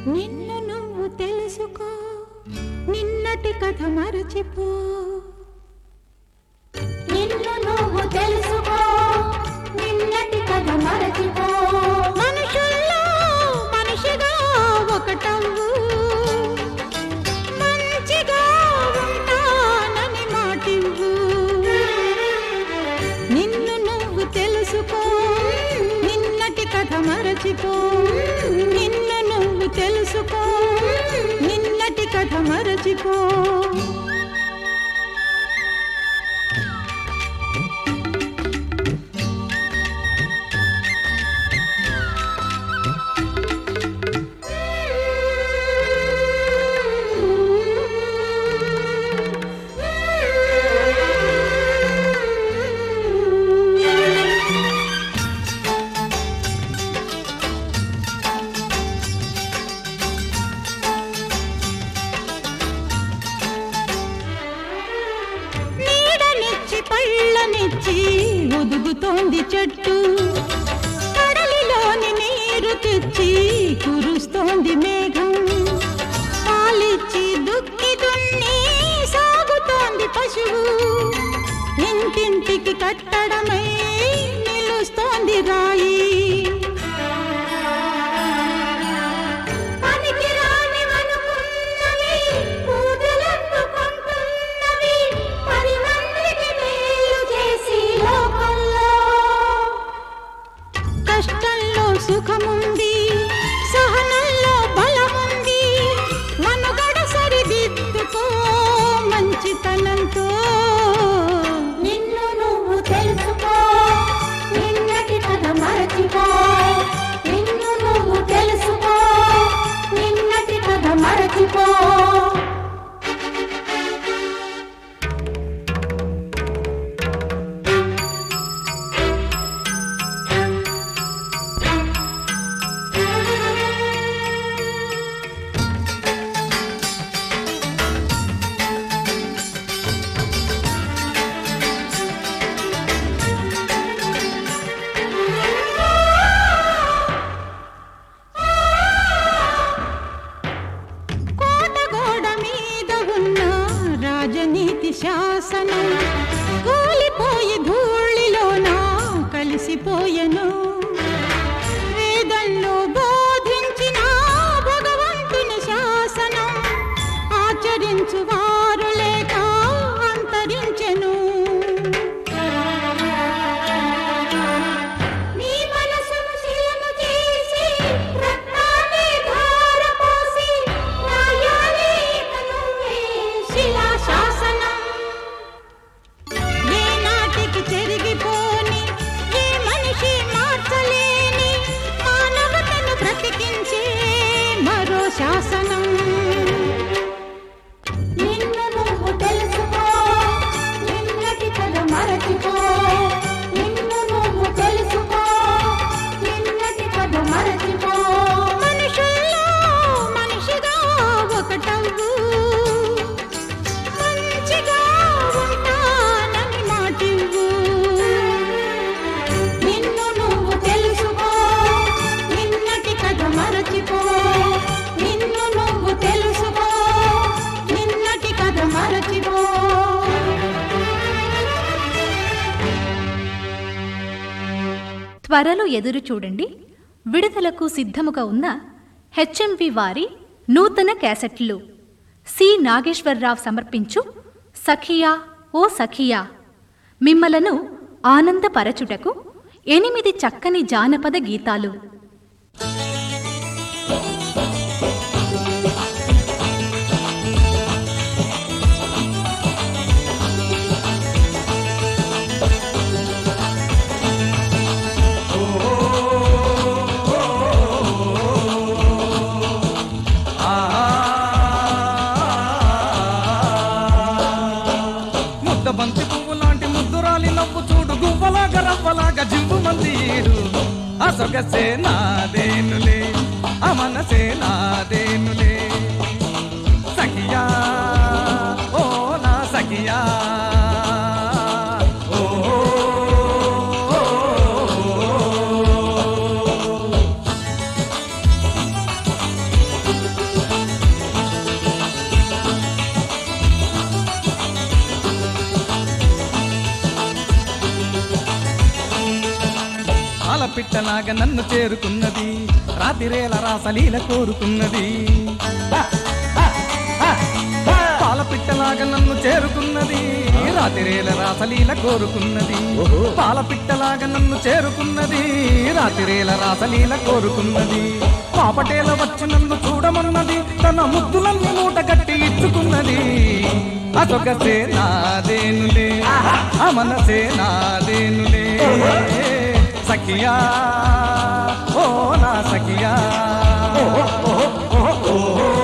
నిన్ను నువ్వు తెలుసుకో, నిన్నటి కథ మరచిపో. నిన్ను నువ్వు తెలుసుకో, నిన్నటి కథ మరచిపో. మనుషుల్లో మనిషిగా ఒకటవ్వు, మంచిగా ఉంటానని మాటివ్వు. నిన్ను నువ్వు తెలుసుకో, నిన్నటి కథ మరచిపో. నిన్ను నువ్వు తెలుసుకో, నిన్నటి కథ మరచిపో. పళ్ళనిచ్చి ఒదుగుతోంది చెట్టు, కడలిలోని నీరు తెచ్చి కురుస్తోంది మేఘం. పాలిచ్చి దుక్కి దున్ని సాగుతోంది పశువు, ఇంటింటికి కట్టడమై నిలుస్తోంది రాయి. కష్టంలో సుఖముంది, సహనంలో బలముంది. మనుగడ సరిదిద్దుకో మంచితనంతో. నిన్ను నువ్వు తెలుసుకో, నిన్నటి కథ మరచిపో. నిన్ను నువ్వు తెలుసుకో, నిన్నటి కథ మరచిపో. రాజనీతి శాసనం కూలిపోయి ధూళిలోన కలిసిపోయెను. వేదంలో బోధించిన భగవంతుని శాసనం ఆచరించు వారు లేక అంతరించెను. శాసనం నిన్ను నువ్వు తెలుసుకో, నిన్నటి కథ మరచిపో. నిన్ను నువ్వు తెలుసుకో, నిన్నటి కథ మరచిపో. మనుషుల్లో మనిషిగా ఒకటవ్వు, మంచిగా ఉంటానని మాటివ్వు. నిన్ను నువ్వు తెలుసుకో, నిన్నటి కథ మరచిపో. త్వరలో ఎదురు చూడండి. విడుదలకు సిద్ధముగా ఉన్న హెచ్ఎంవి వారి నూతన క్యాసెట్లు. సి నాగేశ్వరరావు సమర్పించు సఖియా ఓ సఖియా. మిమ్మలను ఆనందపరచుటకు 8 చక్కని జానపద గీతాలు. బంతి పువ్వు లాంటి ముద్దురాలి నవ్వు చూడు, గువ్వలాగా రవ్వలాగా జివ్వు మంది ఏడు. ఆ సొగసే నాదేనులే, ఆ మనసే నాదేనులే. సఖియా ఓ నా సఖియా, ఓ పాల పిట్టలాగా నన్ను చేరుకున్నది రాతిరేల రాసలీల కోరుకున్నది పాల పిట్టలాగా నన్ను చేరుకున్నది రాతిరేల రాసలీల కోరుకున్నది పాల పిట్టలాగా నన్ను చేరుకున్నది రాతిరేల రాసలీల కోరుకున్నది పాపటేల వచ్చి నన్ను చూడమన్నది తన ముద్దులన్నీ మూట గట్టి ఇచ్చుకున్నది అదొకసే నాదేనులే ఆ మనసే నాదేనులే సఖియా ఓ నా సఖియా